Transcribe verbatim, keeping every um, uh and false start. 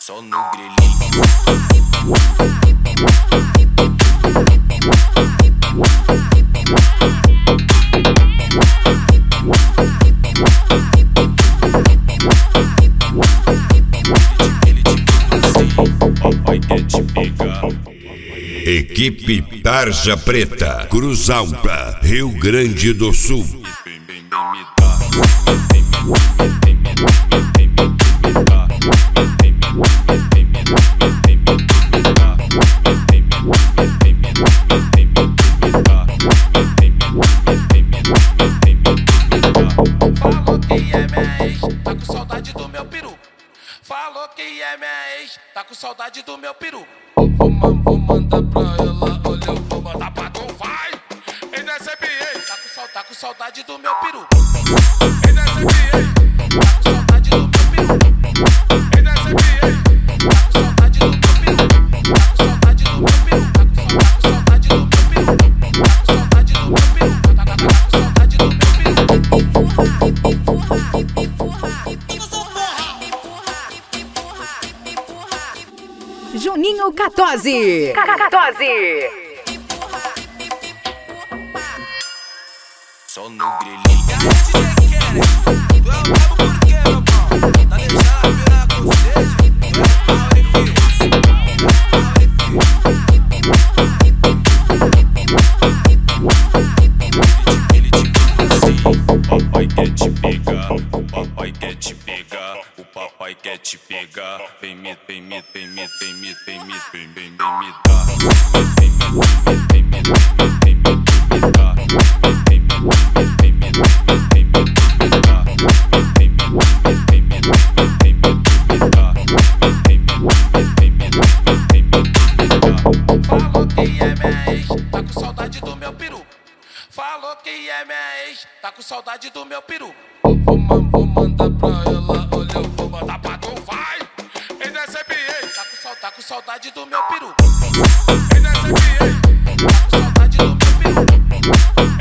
Só no grelhinho. Papai quer te pegar. Equipe Tarja Preta, Cruz Alta, Rio Grande do Sul. Bem, bem, bem, me dá. Falou que é minha ex, tá com saudade do meu peru. Falou que é minha ex, tá com saudade do meu peru. Vou, vou, vou mandar pra ela, olha, eu vou mandar pra tu, vai. Ex S B A, tá com, sal, tá com saudade do meu peru. Ex S B A, tá com saudade do meu peru. Ex S B A, tá com saudade do meu peru. Tá com saudade do meu peru. Tá com saudade do meu peru. Tá com saudade do meu peru. Tá com saudade do meu peru. Juninho Catozzi. Catozzi. Só no grelhinho. Tu é o brabo por quê, meu pau? Tá deixando a piranha com sede? Tu é pau e filho. Ele te pega assim. Papai quer te pegar. O papai quer te pegar. O papai quer te pegar. Vem me, vem me, vem me, vem me, vem me, vem, vem, vem me dá. Vem me, vem me, vem me, vem me, vem me dá. Vem me, vem me, vem me, vem me, vem me dá. Vem me, vem me, vem me, vem me, vem me dá. Vem me, vem me, vem me, vem me, vem me dá. Falou que é minha ex, tá com saudade do meu peru. Falou que é minha ex, tá com saudade do meu peru. Vou, vou, vou mandar pra ela, olha, eu vou mandar pra tu, vai. Ex S B A, tá com, sal, tá com saudade do meu peru. Ex S B A, tá com saudade do meu peru.